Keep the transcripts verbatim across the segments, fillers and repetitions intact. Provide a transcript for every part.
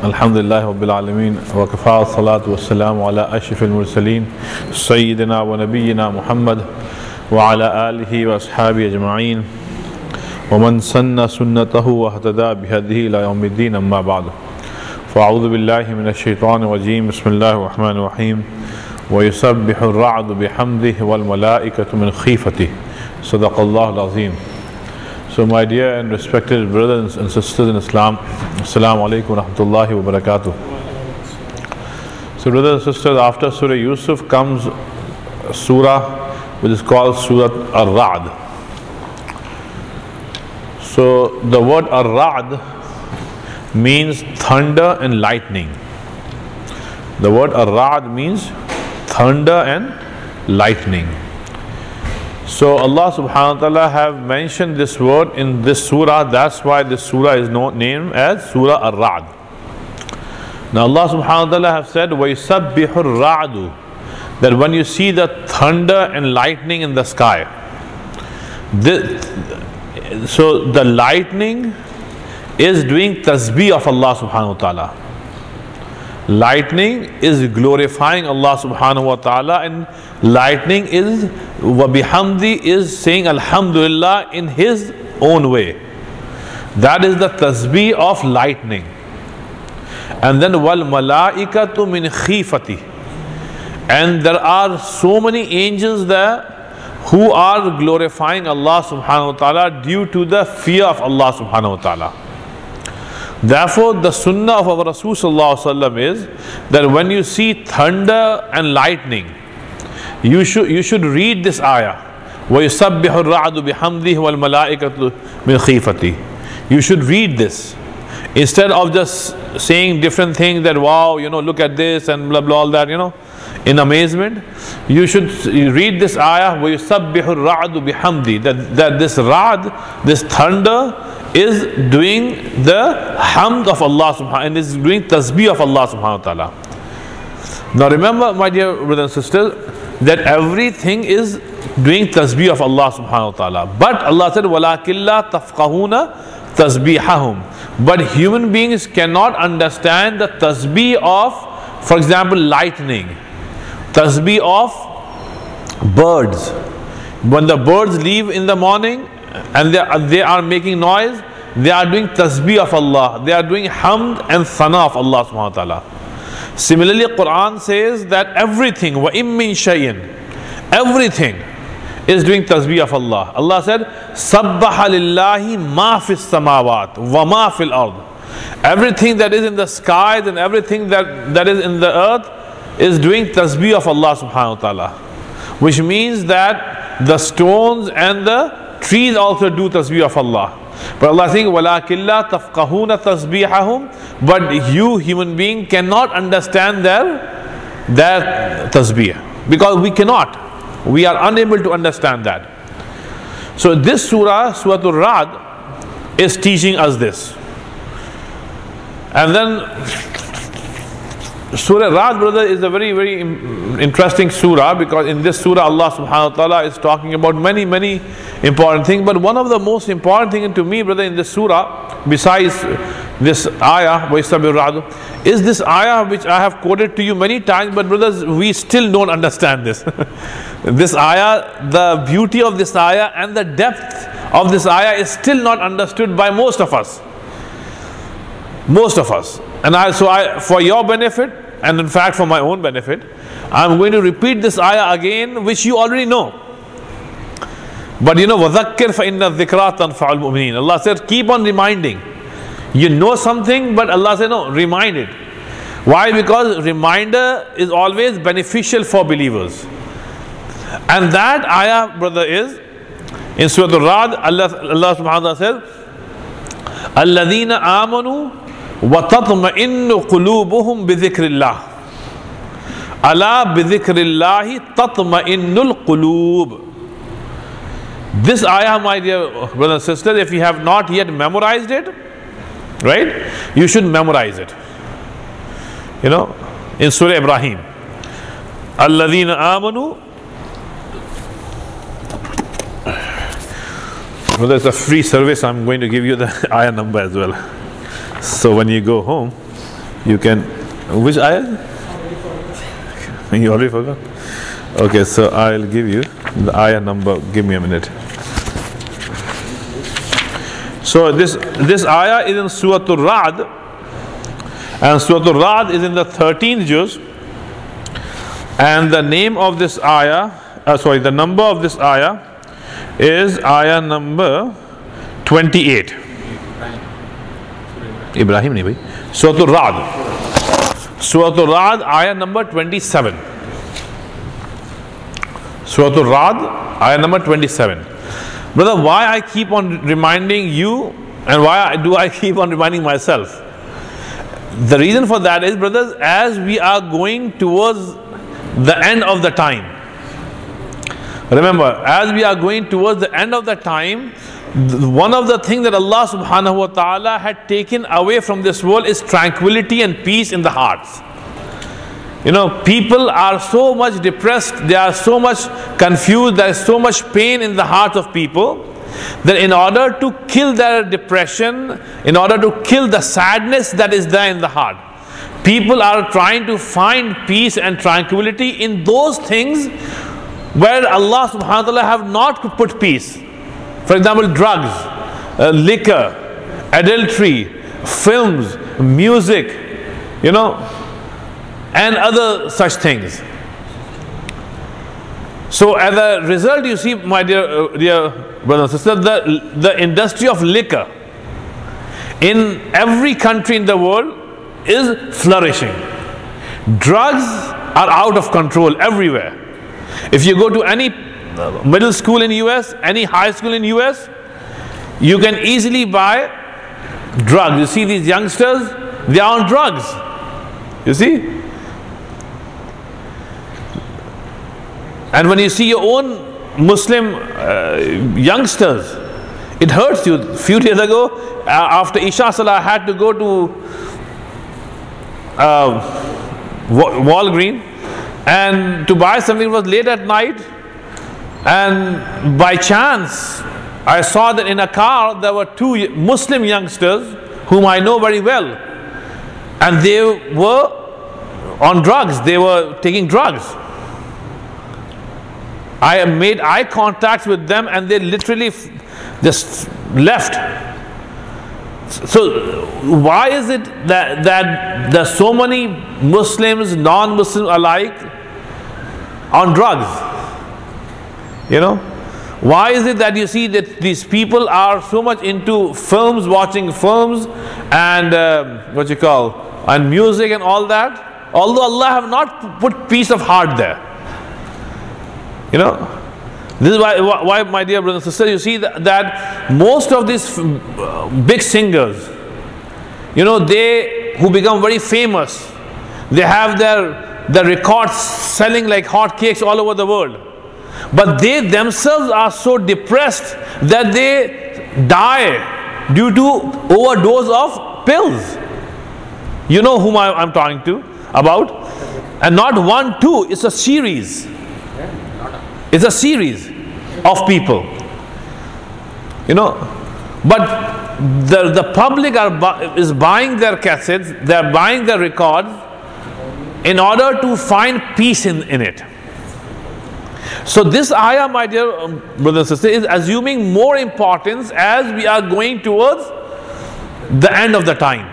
Alhamdulillah Rabbil Alameen wa kafa salatu wa salamu ala ashrafil mursaleen Sayyidina wa Nabiyyina Muhammad wa ala alihi wa ashabi ajma'een wa man sanna sunnatahu wa ihtada bihadihi ila yawmiddin amma ba'du. Fa'udhu billahi minash shaitanir rajeem. Bismillahir rahmanir rahim. Wa yusabbihu ar-ra'du bihamdihi wal malaikatu min khifatihi. Sadaqallahu al-azim. So my dear and respected brothers and sisters in Islam, Assalamu alaikum wa rahmatullahi wa barakatuh. So brothers and sisters, after Surah Yusuf comes a surah which is called Surah Ar-Ra'd. So the word Ar-Ra'd means thunder and lightning. The word Ar-Ra'd means thunder and lightning. So Allah subhanahu wa ta'ala have mentioned this word in this surah. That's why this surah is known, named as Surah Ar-Ra'd. Now Allah subhanahu wa ta'ala have said وَيُسَبِّحُ الرَّعْدُ, that when you see the thunder and lightning in the sky, this, so the lightning is doing tasbih of Allah subhanahu wa ta'ala. Lightning is glorifying Allah subhanahu wa ta'ala, and lightning is wabihamdi is saying alhamdulillah in his own way. That is the tasbih of lightning. And then wal malaikatu min khifati, and there are so many angels there who are glorifying Allah subhanahu wa ta'ala due to the fear of Allah subhanahu wa ta'ala. Therefore, the sunnah of our Rasul sallallahu alaihi wasallam is that when you see thunder and lightning, you should you should read this ayah. وَيُسَبِّحُ الرَّعْدُ بِحَمْدِهِ وَالْمَلَائِكَةُ مِنْ خِيفَتِهِ. You should read this instead of just saying different things that wow, you know, look at this and blah blah all that, you know, in amazement. You should read this ayah وَيُسَبِّحُ الرَّعْدُ بِحَمْدِهِ, that that this ra'd, this thunder, is doing the hamd of Allah subhanahu wa ta'ala and is doing tasbih of Allah subhanahu wa ta'ala. Now remember, my dear brothers and sisters, that everything is doing tasbih of Allah subhanahu wa ta'ala. But Allah said, وَلَكِنْ لَا تَفْقَهُونَ تَسْبِيحَهُمْ. But human beings cannot understand the tasbih of, for example, lightning, tasbih of birds. When the birds leave in the morning, and they are, they are making noise, they are doing tasbih of Allah, they are doing hamd and sana of Allah subhanahu wa ta'ala. Similarly, Quran says that everything, wa im min shay'in, everything is doing tasbih of Allah. Allah said, sabbaha lillahi ma fis samawat wa ma fil ard. Everything that is in the skies and everything that, that is in the earth is doing tasbih of Allah subhanahu wa ta'ala. Which means that the stones and the trees also do tasbih of Allah. But Allah is saying, وَلَكِنْ لَا تَفْقَهُونَ تَسْبِيحَهُمْ. But you, human being, cannot understand their, their tasbih. Because we cannot. We are unable to understand that. So this surah, Surah Ar-Ra'd, is teaching us this. And then Surah Ra'd, brother, is a very, very interesting surah, because in this surah Allah subhanahu wa ta'ala is talking about many, many important things. But one of the most important things to me, brother, in this surah, besides this ayah, وَيُسَبِّحُ الرَّعْدُ, is this ayah which I have quoted to you many times, but brothers, we still don't understand this. This ayah, the beauty of this ayah and the depth of this ayah is still not understood by most of us. Most of us. And I, so I, for your benefit, and in fact for my own benefit, I'm going to repeat this ayah again, which you already know. But you know, وَذَكِّرْ فَإِنَّ الذِّكْرَى تَنْفَعُ الْمُؤْمِنِينَ. Allah said, keep on reminding. You know something, but Allah said, no, remind it. Why? Because reminder is always beneficial for believers. And that ayah, brother, is in Surah Ar-Ra'd. Allah, Allah subhanahu wa ta'ala says, الَّذِينَ آمَنُوا وَتَطْمَئِنُّ قُلُوبُهُمْ بِذِكْرِ اللَّهِ. أَلَا بِذِكْرِ اللَّهِ تَطْمَئِنُّ الْقُلُوبِ. This ayah, my dear brothers and sisters, if you have not yet memorized it, right, you should memorize it. You know, in Surah Ibrahim, الَّذِينَ آمَنُوا. Well, there's a free service. I'm going to give you the ayah number as well. So when you go home, You can, which ayah? You already forgot? Okay, so I'll give you the ayah number. Give me a minute. So this this ayah is in Surah Al-Ra'd, and Surah Al-Ra'd is in the thirteenth juz, and the name of this ayah, uh, sorry, the number of this ayah is ayah number twenty-eight. Ibrahim nahi bhai. Surah Al-Ra'd. Surah Al-Ra'd, ayah number twenty-seven. Surah Al-Ra'd, ayah number twenty-seven. Brother, why I keep on reminding you and why do I keep on reminding myself? The reason for that is, brothers, as we are going towards the end of the time, remember, as we are going towards the end of the time, one of the things that Allah subhanahu wa ta'ala had taken away from this world is tranquility and peace in the hearts. You know, people are so much depressed, they are so much confused, there is so much pain in the hearts of people, that in order to kill their depression, in order to kill the sadness that is there in the heart, people are trying to find peace and tranquility in those things where Allah subhanahu wa ta'ala have not put peace. For example, drugs, uh, liquor, adultery, films, music, you know, and other such things. So as a result, you see, my dear, uh, dear brothers and sisters, the, the industry of liquor in every country in the world is flourishing. Drugs are out of control everywhere. If you go to any middle school in U S, any high school in U S, you can easily buy drugs. You see these youngsters, they are on drugs. You see? And when you see your own Muslim uh, youngsters, it hurts you. A few days ago, uh, after Isha Salah, I had to go to uh, Walgreen and to buy something. It was late at night, and by chance I saw that in a car there were two Muslim youngsters whom I know very well, and they were on drugs. They were taking drugs. I made eye contact with them and they literally just left. So why is it that, that there are so many Muslims, non-Muslims alike on drugs? You know, why is it that you see that these people are so much into films, watching films and uh, what you call, and music and all that, although Allah have not put peace of heart there. You know, this is why, why my dear brothers and sisters, you see that, that most of these big singers, you know, they who become very famous, they have their, their records selling like hotcakes all over the world. But they themselves are so depressed that they die due to overdose of pills. You know whom I, I'm talking to about? And not one, two, it's a series. It's a series of people, you know, but the, the public are bu- is buying their cassettes, they are buying their records in order to find peace in, in it. So this ayah, my dear brothers and sisters, is assuming more importance as we are going towards the end of the time.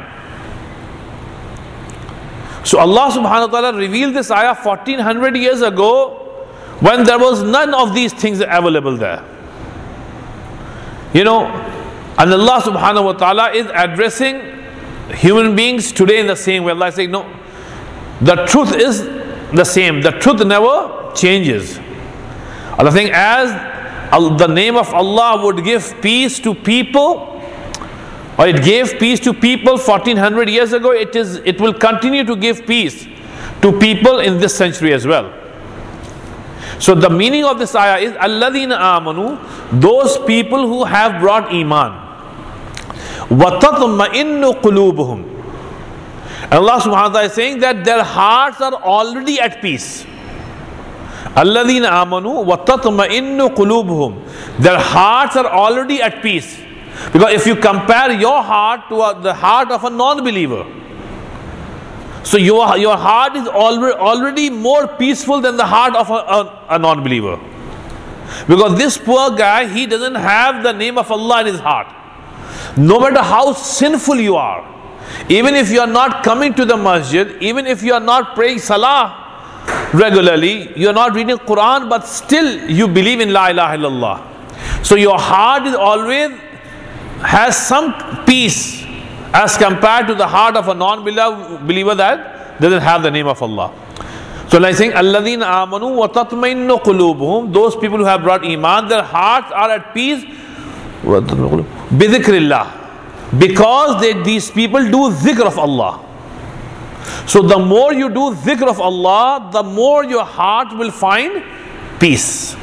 So Allah subhanahu wa ta'ala revealed this ayah fourteen hundred years ago, when there was none of these things available there. You know, and Allah subhanahu wa ta'ala is addressing human beings today in the same way. Allah is saying, no, the truth is the same. The truth never changes. Allah is saying, as the name of Allah would give peace to people, or it gave peace to people fourteen hundred years ago, it is it will continue to give peace to people in this century as well. So the meaning of this ayah is alladhina amanu, those people who have brought iman. Wa tatma'innu qulubuhum. Allah subhanahu wa ta'ala is saying that their hearts are already at peace. Alladhina amanu wa tatma'innu qulubuhum. Their hearts are already at peace. Because if you compare your heart to the heart of a non-believer, So your, your heart is already, already more peaceful than the heart of a, a, a non-believer. Because this poor guy, he doesn't have the name of Allah in his heart. No matter how sinful you are, even if you are not coming to the masjid, even if you are not praying salah regularly, you are not reading Quran, but still you believe in La ilaha illallah. So your heart is always has some peace as compared to the heart of a non-believer that doesn't have the name of Allah. So like saying, Alladhina amanu wa tatmainnu qulubuhum, those people who have brought iman, their hearts are at peace bidhikrillah, because they, these people do dhikr of Allah. So the more you do dhikr of Allah, the more your heart will find peace.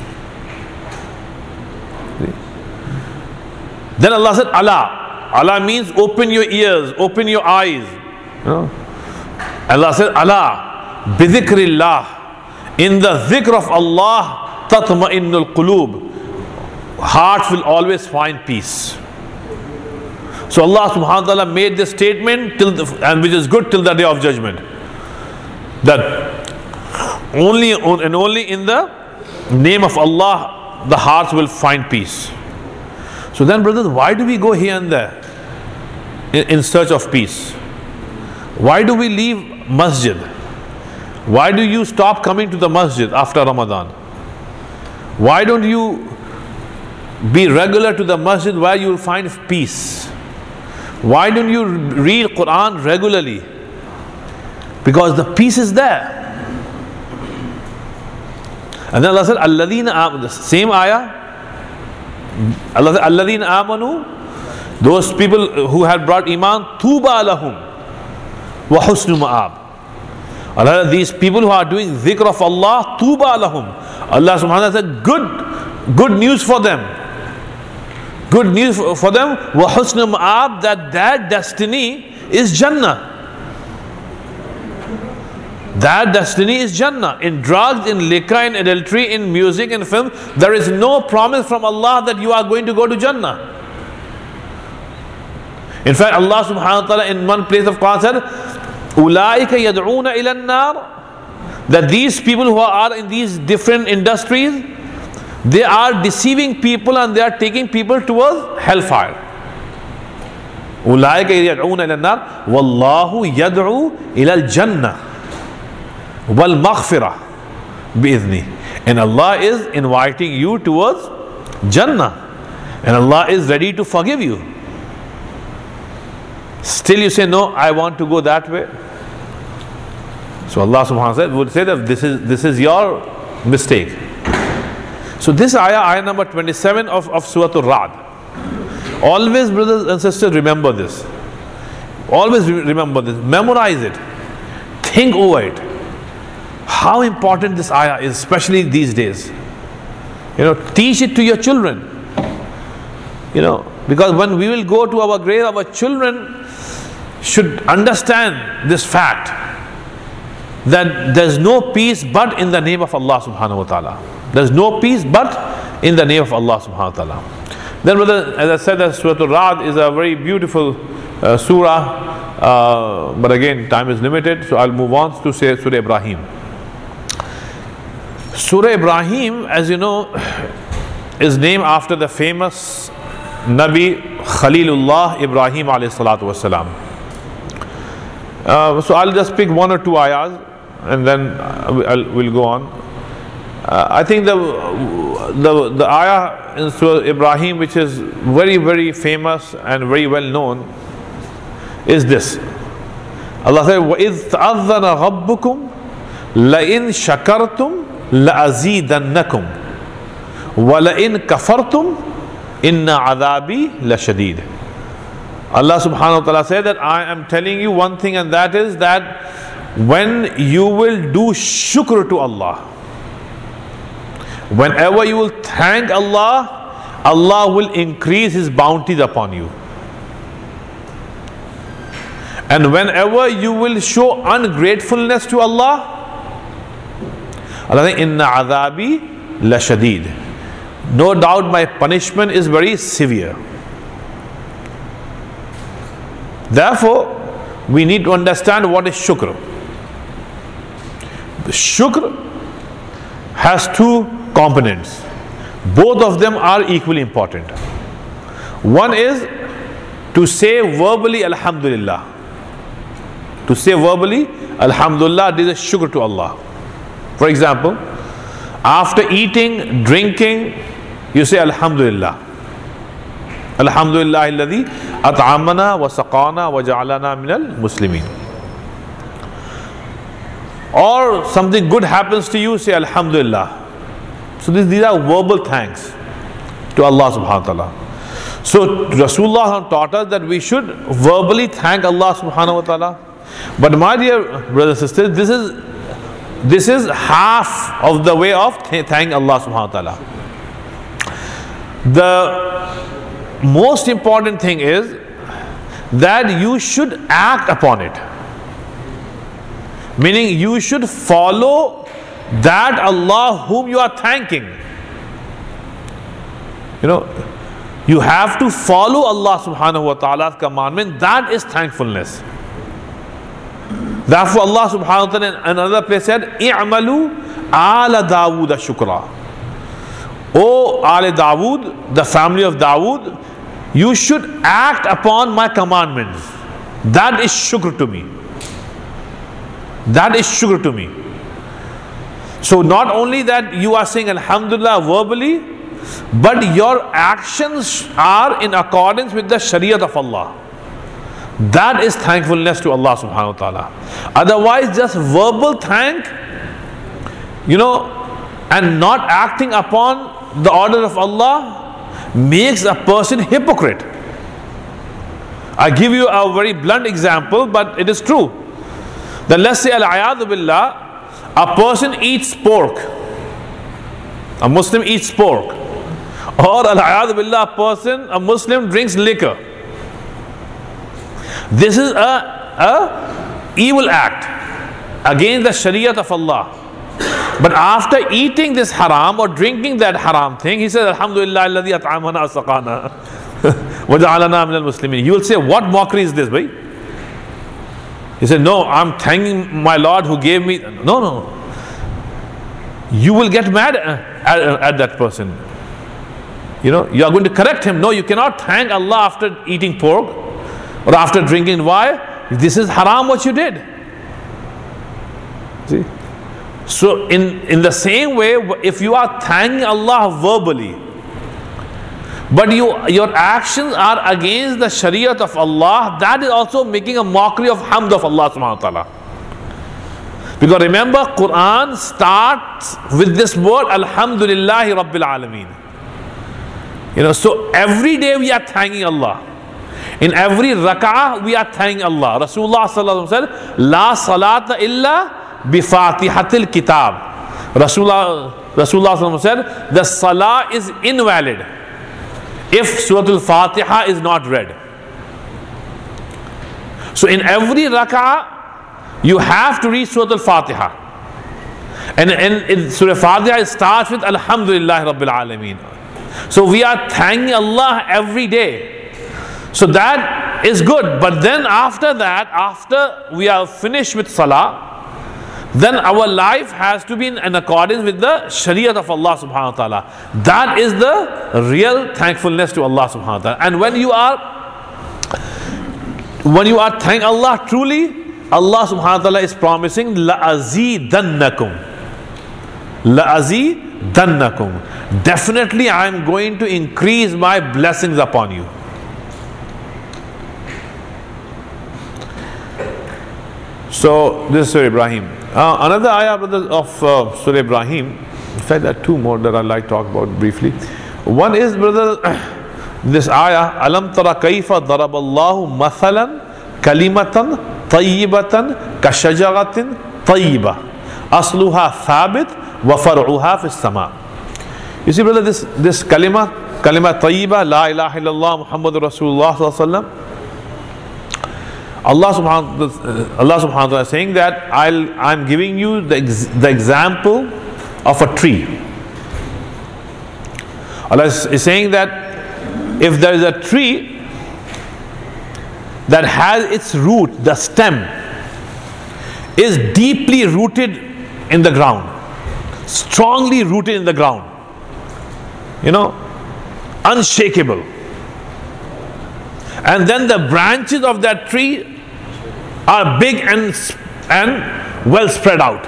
Then Allah said, Allah. Allah means open your ears, open your eyes. You know? Allah said, Allah, bidhikrillah, in the dhikr of Allah, tatma'innul qulub, hearts will always find peace. So Allah subhanahu wa ta'ala made this statement, till the, and which is good till the day of judgment, that only and only in the name of Allah the hearts will find peace. So then, brothers, why do we go here and there in, in search of peace? Why do we leave masjid? Why do you stop coming to the masjid after Ramadan? Why don't you be regular to the masjid where you will find peace? Why don't you read Quran regularly? Because the peace is there. And then Allah said, Alladhina amanu, the same ayah. Allah said, Alladhina amanu, those people who had brought iman, tuba lahum wa husnu ma'ab. Allah, these people who are doing dhikr of Allah, tuba lahum. Allah subhanahu wa ta'ala said, good, good news for them. Good news for them, wa husnu ma'ab, that their destiny is Jannah. That destiny is Jannah. In drugs, in liquor, in adultery, in music, in film, there is no promise from Allah that you are going to go to Jannah. In fact, Allah subhanahu wa ta'ala in one place of Quran said, Ulaika yad'una ila an-nar, that these people who are in these different industries, they are deceiving people and they are taking people towards hellfire. Ulaika yad'una ila an-nar, wallahu yad'u ila al-jannah wal maghfirah bi'idhni. And Allah is inviting you towards Jannah, and Allah is ready to forgive you. Still you say, no, I want to go that way. So Allah subhanahu wa ta'ala would say that this is this is your mistake. So this ayah, ayah number twenty-seven of, of Surah Al-Ra'd. Always, brothers and sisters, remember this. Always remember this. Memorize it. Think over it. How important this ayah is, especially these days. You know, teach it to your children. You know, because when we will go to our grave, our children should understand this fact, that there's no peace but in the name of Allah subhanahu wa ta'ala. There's no peace but in the name of Allah subhanahu wa ta'ala. Then, brother, as I said, that Surah Al-Ra'd is a very beautiful uh, surah, uh, but again, time is limited, so I'll move on to say Surah Ibrahim. Surah Ibrahim, as you know, is named after the famous Nabi Khalilullah Ibrahim alayhi salatu wasalam. Uh, so I'll just pick one or two ayahs and then I'll, we'll go on. Uh, I think the, the the ayah in Surah Ibrahim, which is very very famous and very well known, is this. Allah said, وَإِذْ تَأَذَّنَ رَبُّكُمْ لَإِن شَكَرْتُمْ لَأَزِيدَنَّكُمْ وَلَإِن كَفَرْتُمْ إِنَّ عَذَابِي لَشَدِيدٌ. Allah subhanahu wa ta'ala said that I am telling you one thing, and that is that when you will do shukr to Allah, whenever you will thank Allah, Allah will increase His bounties upon you. And whenever you will show ungratefulness to Allah, Allah says, Inna adhabi la shadid. No doubt my punishment is very severe. Therefore, we need to understand what is shukr. The shukr has two components. Both of them are equally important. One is to say verbally Alhamdulillah. To say verbally Alhamdulillah, this is shukr to Allah. For example, after eating, drinking, you say Alhamdulillah. Alhamdulillah alladhi at'amana wa saqana wa ja'alana minal muslimin. Or something good happens to you, say Alhamdulillah. So these, these are verbal thanks to Allah subhanahu wa ta'ala. So Rasulullah taught us that we should verbally thank Allah subhanahu wa ta'ala. But my dear brothers and sisters, this is this is half of the way of th- thanking Allah subhanahu wa ta'ala. The most important thing is that you should act upon it. Meaning you should follow that Allah whom you are thanking. You know, you have to follow Allah subhanahu wa ta'ala's commandment. That is thankfulness. Therefore Allah subhanahu wa ta'ala in another place said, i'malu ala Dawood shukra. O Al Dawood, the family of Dawood, you should act upon my commandments. That is shukr to me. That is shukr to me. So not only that you are saying Alhamdulillah verbally, but your actions are in accordance with the Shariat of Allah. That is thankfulness to Allah subhanahu wa ta'ala. Otherwise, just verbal thank, you know, and not acting upon the order of Allah makes a person hypocrite. I give you a very blunt example, but it is true. That let's say al-ayadu billah, a person eats pork. A Muslim eats pork. Or al-ayadu billah, a person, a Muslim drinks liquor. This is a, a evil act against the Shariat of Allah. But after eating this haram or drinking that haram thing, he says, Alhamdulillah alladhi at'amana wa saqana wa ja'alana minal muslimin. You will say, what mockery is this, bhai? He said, no, I'm thanking my Lord who gave me. No, no. You will get mad at, at, at that person. You know, you are going to correct him. No, you cannot thank Allah after eating pork or after drinking. Why? This is haram what you did. See? So in, in the same way, if you are thanking Allah verbally, but you, your actions are against the Shariat of Allah, that is also making a mockery of hamd of Allah subhanahu wa ta'ala. Because remember, Quran starts with this word, Alhamdulillahi Rabbil Alameen. You know, so every day we are thanking Allah. In every rak'ah we are thanking Allah. Rasulullah sallallahu alaihi wasallam said, La salata illa bi fatihatil kitab. Rasulullah, Rasulullah sallallahu alaihi wasallam said, the salah is invalid if Surah Al-Fatiha is not read. So in every rak'ah, you have to read Surah Al-Fatiha. And in Surah Al-Fatiha, it starts with Alhamdulillah Rabbil Alameen. So we are thanking Allah every day. So that is good. But then after that, after we are finished with Salah, then our life has to be in, in accordance with the Shariat of Allah subhanahu wa ta'ala. That is the real thankfulness to Allah subhanahu wa ta'ala. And when you are when you are thanking Allah truly, Allah subhanahu wa ta'ala is promising la'azidannakum. La'azidannakum. Definitely I am going to increase my blessings upon you. So this is Surah Ibrahim. Uh, another ayah of uh, Surah Ibrahim. In fact, there are two more that I'd like to talk about briefly. One is, brother, this ayah, Alam tara kayfa daraballahu mathalan kalimatan tayyibatan kashajaratin tayyiba asluha thabit wa far'uha fis sama. You see, brother, this this kalima, kalima tayyiba, la ilaha illallah Muhammadur Rasulullah sallallahu alaihi wasallam. Allah subhanahu, Allah subhanahu wa ta'ala is saying that I'll, I'm giving you the, ex, the example of a tree. Allah is, is saying that if there is a tree that has its root, the stem, is deeply rooted in the ground, strongly rooted in the ground, you know, unshakable. And then the branches of that tree are big and, and well spread out.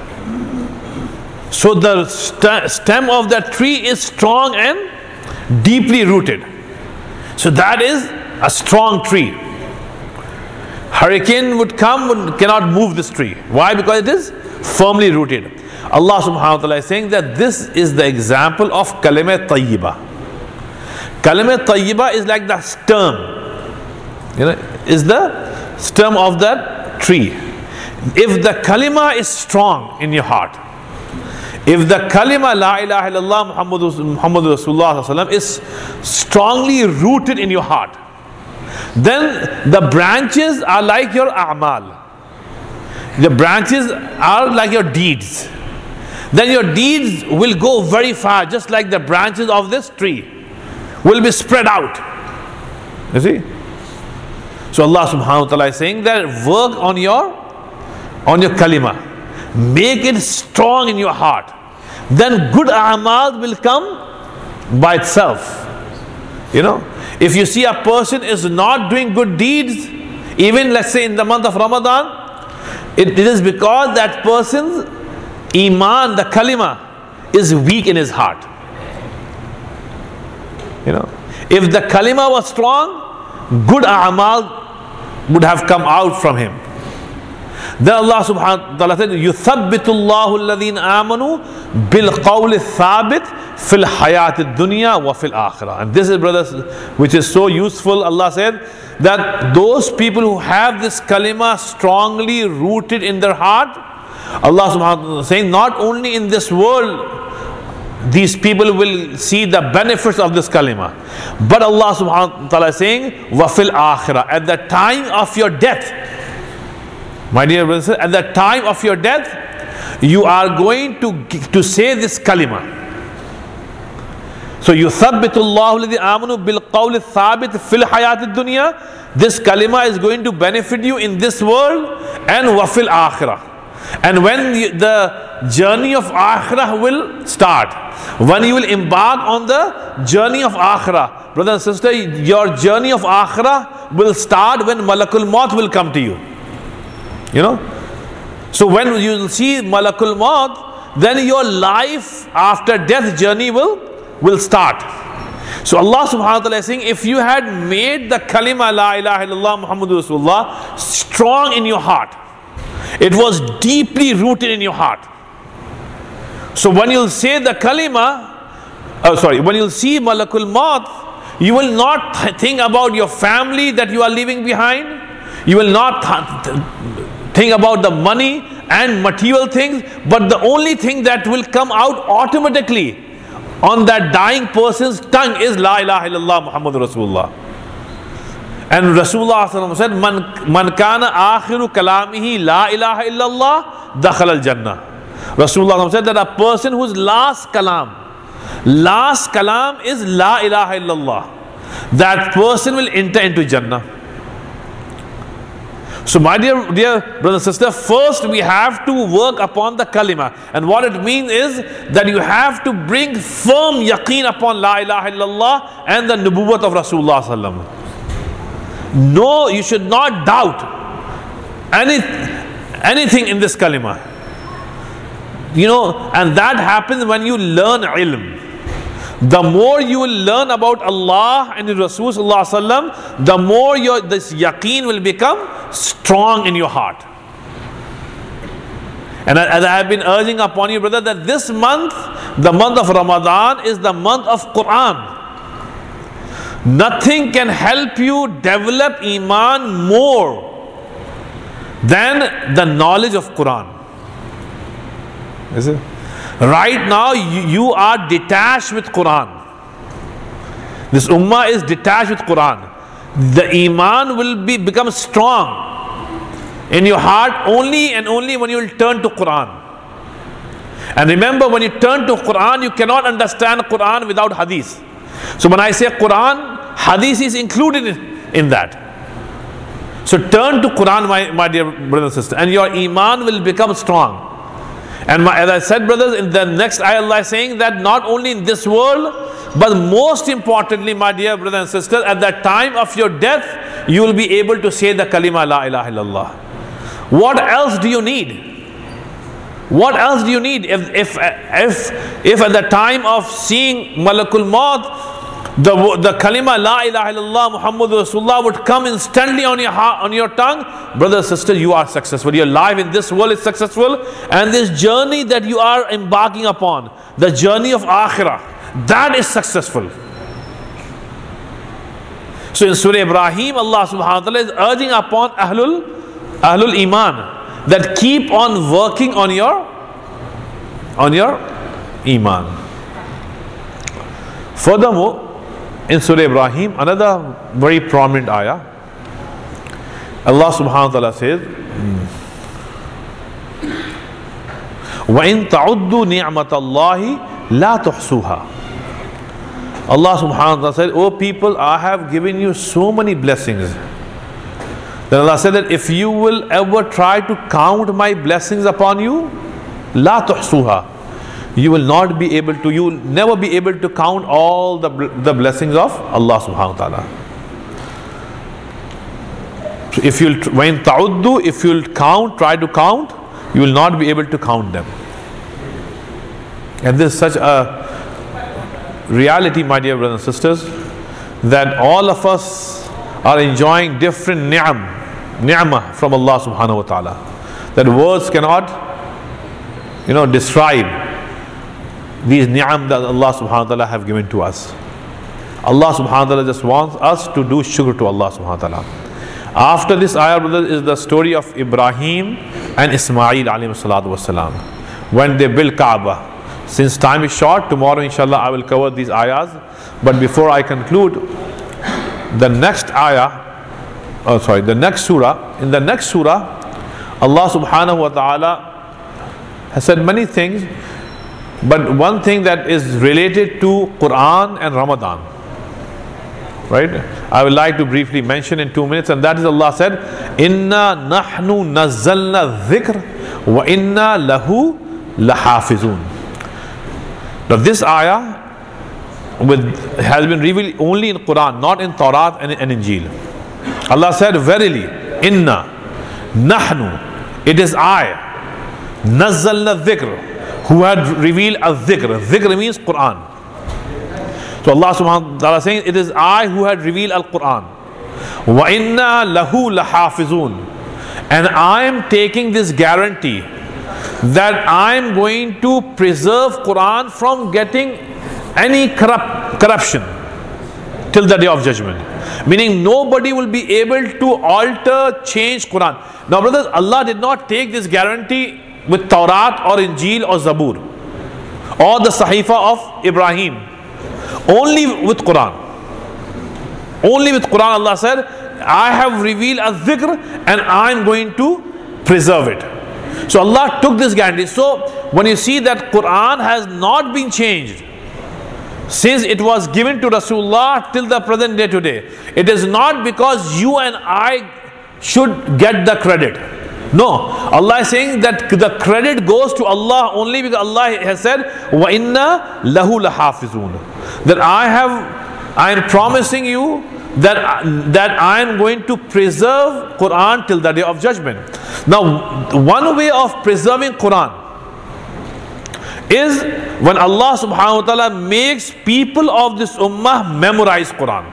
So the st- stem of that tree is strong and deeply rooted. So that is a strong tree. Hurricane would come, would, cannot move this tree. Why? Because it is firmly rooted. Allah subhanahu wa ta'ala is saying that this is the example of Kalima Tayyiba. Kalima Tayyiba is like the stem. You know, is the stem of that tree. If the kalima is strong in your heart, if the kalima La ilaha illallah Muhammadur Rasulullah is strongly rooted in your heart, then the branches are like your a'mal. The branches are like your deeds. Then your deeds will go very far, just like the branches of this tree will be spread out. You see? So Allah subhanahu wa ta'ala is saying that work on your on your kalima. Make it strong in your heart. Then good a'mal will come by itself. You know, if you see a person is not doing good deeds, even let's say in the month of Ramadan, it, it is because that person's iman, the kalima, is weak in his heart. You know, if the kalima was strong, good a'mal would have come out from him. Then Allah subhanahu wa ta'ala said, يُثَبِّتُ اللَّهُ الَّذِينَ آمَنُوا بِالْقَوْلِ الثَّابِتِ فِي الْحَيَاةِ الدُّنْيَا وَفِي الْآخِرَةِ. And this is, brothers, which is so useful. Allah said that those people who have this kalima strongly rooted in their heart, Allah subhanahu wa ta'ala is saying, not only in this world these people will see the benefits of this kalima, but Allah subhanahu wa ta'ala is saying, وَفِي الْآخِرَةِ, at the time of your death, my dear brothers, at the time of your death, you are going to, to say this kalima. So, يُثَبِّتُ اللَّهُ الَّذِينَ آمَنُوا بِالْقَوْلِ الثَّابِتِ فِي الْحَيَاةِ الدُّنْيَا. This kalima is going to benefit you in this world and وَفِي الْآخِرَةِ. And when you, the journey of akhirah will start, when you will embark on the journey of akhirah, brother and sister, your journey of akhirah will start when Malakul Maut will come to you. You know? So when you will see Malakul Maut, then your life after death journey will, will start. So Allah subhanahu wa ta'ala is saying, if you had made the kalima La ilaha illallah Muhammadur Rasulullah strong in your heart, it was deeply rooted in your heart. So when you'll say the kalima, oh sorry, when you'll see Malakul Maut, you will not th- think about your family that you are leaving behind. You will not th- think about the money and material things, but the only thing that will come out automatically on that dying person's tongue is La ilaha illallah Muhammadur Rasulullah. And Rasulullah said, Man, man kana akhiru kalamihi La ilaha illallah dakhal al jannah. Rasulullah said that a person whose last kalam, last kalam is La ilaha illallah, that person will enter into Jannah. So my dear, dear brother and sister, first we have to work upon the kalima. And what it means is that you have to bring firm yaqeen upon La ilaha illallah and the nubuwwat of Rasulullah sallallahu. No, you should not doubt any, anything in this kalima. You know, and that happens when you learn ilm. The more you will learn about Allah and Rasul sallallahu alaihi wasallam, the more your this yaqeen will become strong in your heart. And as I have been urging upon you, brother, that this month, the month of Ramadan, is the month of Quran. Nothing can help you develop iman more than the knowledge of Quran. Is it? Right now you, you are detached with Quran. This ummah is detached with Quran. The iman will be become strong in your heart only and only when you will turn to Quran. And remember, when you turn to Quran, you cannot understand Quran without hadith. So when I say Quran, hadith is included in, in that. So turn to Quran, my, my dear brothers and sisters, and your iman will become strong. And my, as I said, brothers, in the next ayah, Allah is saying that not only in this world, but most importantly, my dear brothers and sisters, at the time of your death, you will be able to say the kalima la ilaha illallah. What else do you need? What else do you need? If, if, if, if at the time of seeing Malakul Maut, the, the kalima la ilaha illallah Muhammadur Rasulullah would come instantly on your heart, on your tongue, brother, sister, you are successful. Your life in this world is successful, and this journey that you are embarking upon, the journey of akhirah, that is successful. So in Surah Ibrahim, Allah subhanahu wa ta'ala is urging upon Ahlul, Ahlul Iman that keep on working on your on your Iman. Furthermore, in Surah Ibrahim, another very prominent ayah, Allah subhanahu wa ta'ala says, وَإِن تَعُدُّوا نِعْمَةَ اللَّهِ لَا تُحْصُوهَا. Allah subhanahu wa ta'ala said, "O people, I have given you so many blessings." Then Allah said that if you will ever try to count my blessings upon you, la tuhsuha, you will not be able to, you will never be able to count all the, the blessings of Allah subhanahu wa ta'ala. So if you'll, when ta'uddu, if you'll count, try to count, you will not be able to count them. And this is such a reality, my dear brothers and sisters, that all of us are enjoying different ni'am, ni'mah from Allah subhanahu wa ta'ala, that words cannot, you know, describe these ni'am that Allah subhanahu wa ta'ala have given to us. Allah subhanahu wa ta'ala just wants us to do shukr to Allah subhanahu wa ta'ala. After this ayah, brothers, is the story of Ibrahim and Ismail alayhi salatu wasalam, when they built Kaaba. Since time is short, tomorrow inshallah I will cover these ayahs. But before I conclude, the next ayah, oh sorry, the next surah, in the next surah, Allah subhanahu wa ta'ala has said many things, but one thing that is related to Quran and Ramadan, right? I would like to briefly mention in two minutes, and that is Allah said, "Inna nahnu nazzalna dhikr wa inna lahu lahafizun." Now this ayah with, has been revealed only in Quran, not in Tawrat and, and Injil. Allah said, "Verily, inna, nahnu, it is I, nazzalna dhikr, who had revealed a dhikr." Dhikr means Quran. So Allah subhanahu wa ta'ala is saying, it is I who had revealed al-Quran. Wa inna lahu lahafizun. And I am taking this guarantee that I am going to preserve Quran from getting any corrupt, corruption till the day of judgment. Meaning nobody will be able to alter, change Quran. Now brothers, Allah did not take this guarantee with Tawrat or Injil or Zabur or the Sahifa of Ibrahim. Only with Quran. Only with Quran Allah said, I have revealed a dhikr and I am going to preserve it. So Allah took this guarantee. So when you see that Quran has not been changed since it was given to Rasulullah till the present day today, it is not because you and I should get the credit. No, Allah is saying that the credit goes to Allah only because Allah has said, "Wa inna lahu lahafizun." That I have, I am promising you that that I am going to preserve Quran till the day of judgment. Now, one way of preserving Quran is when Allah subhanahu wa ta'ala makes people of this ummah memorize Quran.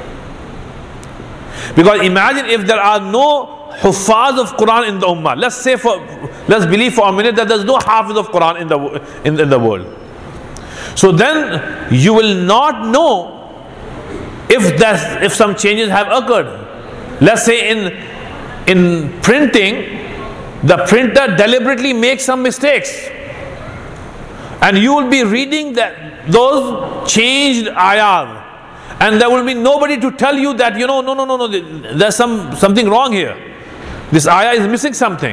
Because imagine if there are no Huffaz of Quran in the ummah. Let's say for, let's believe for a minute that there's no Hafiz of Quran in the in, in the world. So then you will not know if there's, if some changes have occurred. Let's say in in printing, the printer deliberately makes some mistakes, and you will be reading that those changed ayat, and there will be nobody to tell you that, you know, no, no, no, no, there's some something wrong here. This ayah is missing something.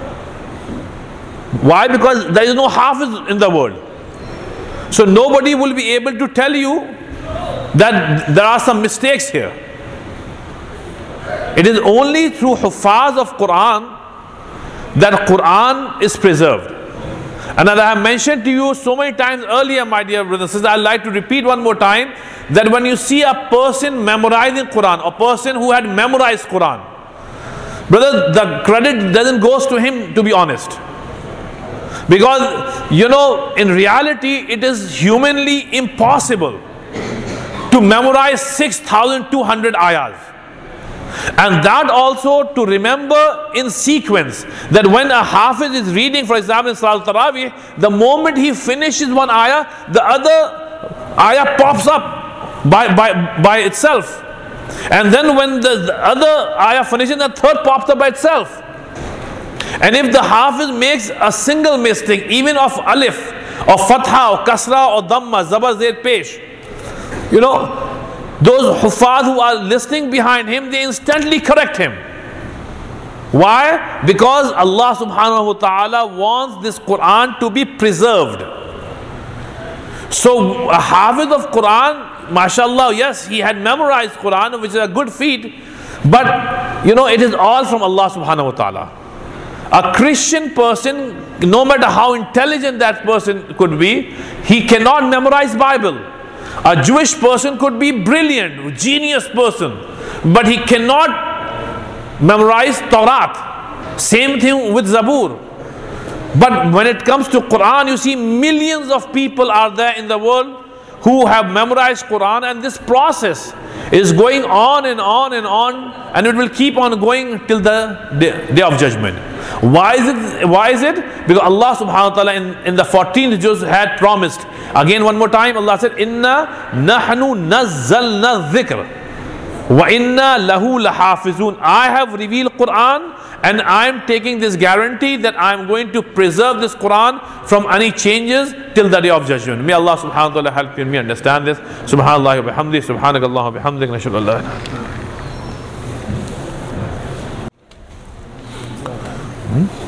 Why? Because there is no Hafiz in the world. So nobody will be able to tell you that there are some mistakes here. It is only through Huffaz of Quran that Quran is preserved. And as I have mentioned to you so many times earlier, my dear brothers and sisters, I'd like to repeat one more time that when you see a person memorizing Quran, a person who had memorized Quran, brother, the credit doesn't goes to him, to be honest. Because, you know, in reality, it is humanly impossible to memorize six thousand two hundred ayahs. And that also to remember in sequence, that when a Hafiz is reading, for example, in Salat Tarawih, the moment he finishes one ayah, the other ayah pops up by, by, by itself. And then when the, the other ayah finishes, the third pops up by itself. And if the Hafiz makes a single mistake, even of alif, or fatha, or kasra, or dhamma, zabar, zed, pesh, you know, those Huffaz who are listening behind him, they instantly correct him. Why? Because Allah subhanahu wa ta'ala wants this Quran to be preserved. So a Hafiz of Quran, mashallah, yes, he had memorized Quran, which is a good feat, but you know, it is all from Allah subhanahu wa ta'ala. A Christian person, no matter how intelligent that person could be, he cannot memorize Bible. A Jewish person could be brilliant, genius person, but he cannot memorize Tawrat. Same thing with Zabur. But when it comes to Quran, you see millions of people are there in the world who have memorized Quran, and this process is going on and on and on, and it will keep on going till the day, day of judgment. Why is it? Why is it? Because Allah subhanahu wa ta'ala in, in the fourteenth juz had promised. Again, one more time, Allah said, Inna nahnu nazzalna dhikr wa inna lahu lahafizun. I have revealed Quran, and I am taking this guarantee that I am going to preserve this Quran from any changes till the day of judgment. May Allah subhanahu wa ta'ala help you and me understand this. Subhanallah wa bihamdi, subhanakallah wa bihamdik, nashhadu an la ilaha illa anta.